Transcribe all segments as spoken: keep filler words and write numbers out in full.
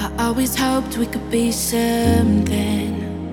I always hoped we could be something,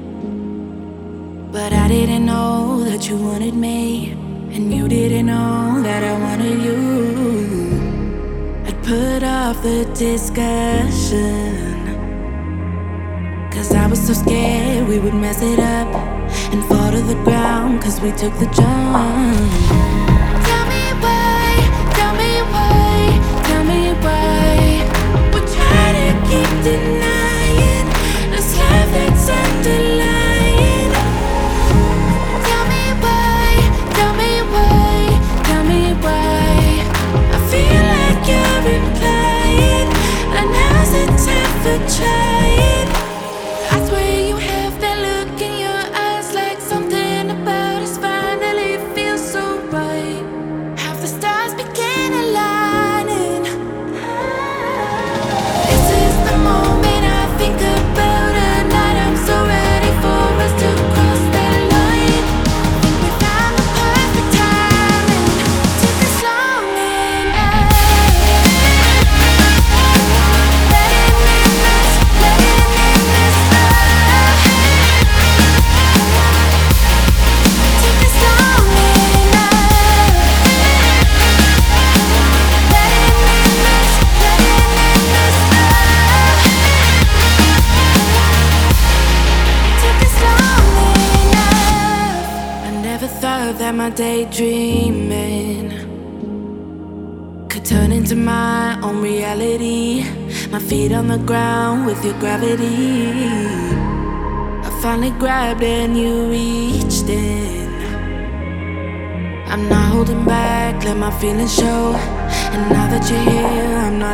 but I didn't know that you wanted me, and you didn't know that I wanted you. I'd put off the discussion, cause I was so scared we would mess it up and fall to the ground, cause we took the jump. Tell me why, tell me why, tell me why we try to keep denying this love that's underlying. Tell me why, tell me why, tell me why I feel like you're implying that now's the time for trying. I swear you have that look in your eyes, like something about us finally feels so right. Half the stars begin aligning. This is the moment I think about at night. I'm so ready for us to cross that line. Think we found the perfect timing. Took us long enough. Letting in us, letting in us up. Took us long enough. Letting in us, letting in us up. Took us long enough. I never thought that my daydreaming could turn into my own reality. My feet on the ground with your gravity. I finally grabbed and you reached in. I'm not holding back, let my feelings show. And now that you're here, I'm not